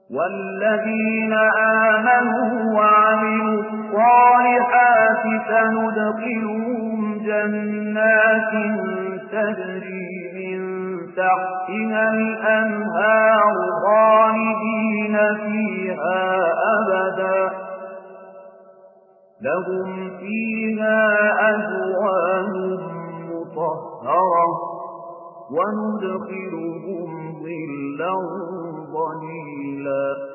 والذين آمنوا وعملوا الصالحات سندخلهم جنات تجري من تحتها الأنهار خالدين فيها أبدا لهم فيها أزواج مطهرة وندخلهم ظلا ظليلا